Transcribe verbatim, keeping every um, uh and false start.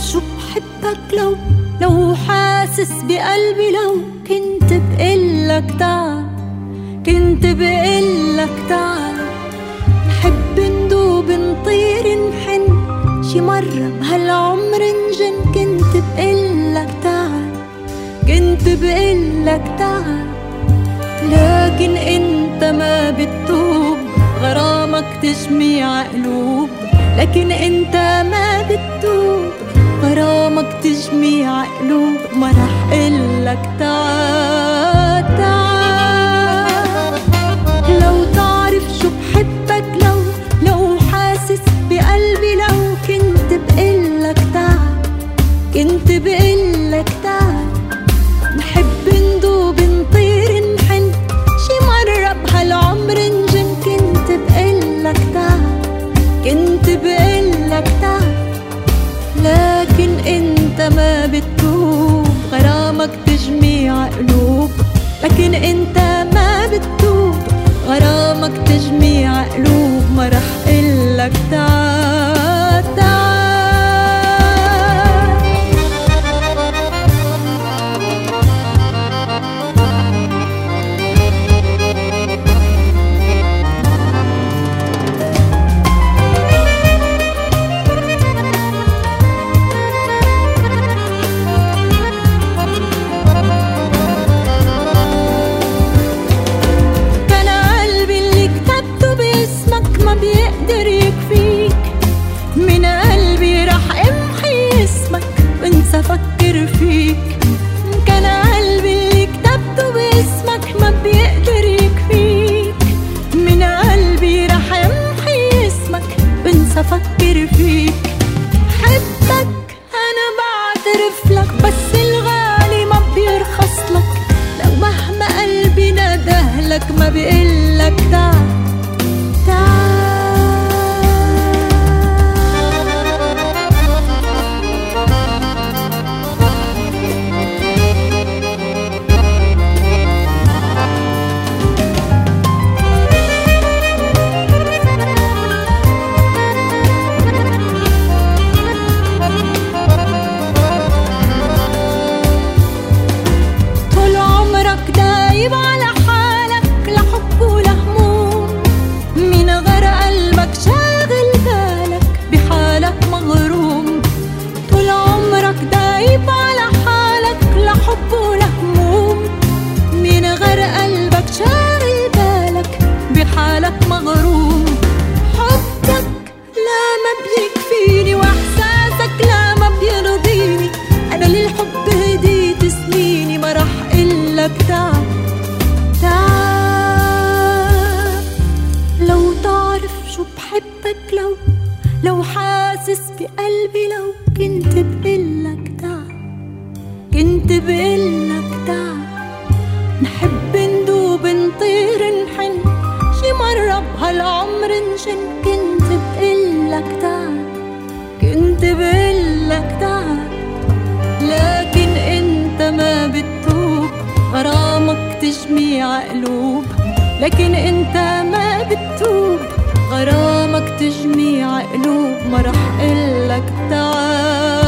شو بحبك، لو لو حاسس بقلبي، لو كنت بقلك تعال، كنت بقلك تعال. نحب ندوب نطير نحن، شي مرة بهالعمر نجن. كنت بقلك تعال، كنت بقلك تعال. لكن انت ما بتتوب، غرامك تجميع قلوب. لكن انت ما بتتوب، غرامك تجميع قلوب. ما رح قلك تعال تعال. لو تعرف شو بحبك، لو لو حاسس بقلبي، لو كنت بقلك تعال، كنت بقلك تعال. نحب ندوب نطير نحن، شي مرة بهالعمر نجن. كنت بقلك تعال، كنت بقلك تعال. لكن انت ما بتتوب، غرامك تجميع قلوب. لكن انت ما بتتوب، غرامك تجميع قلوب. ما رح قلك تعال تعال. بيقدر يكفيك من قلبي، رح امحي اسمك وانسى افكر فيك. كان قلبي اللي كتبته باسمك ما بيقدر يكفيك. من قلبي رح امحي اسمك وانسى افكر فيك. حبك انا بعترف لك، بس الغالي ما بيرخص لك. لو مهما قلبي ندهلك ما بيقلك تعال تعال. حالك مغروم. حبك لا ما بيكفيني، واحساسك لا ما بيرضيني. انا للحب هديت سنيني، ما رح قلك تعال تعال. لو تعرف شو بحبك، لو لو حاسس بقلبي، لو كنت بقلك تعال، كنت بقلك تعال. نحب ندوب نطير نحن، شي مرة بهالعمر نجن. كنت بقلك تعال، كنت بقلك تعال. لكن انت ما بتتوب، غرامك تجميع قلوب. لكن انت ما بتتوب، غرامك تجميع قلوب. ما رح قلك تعال.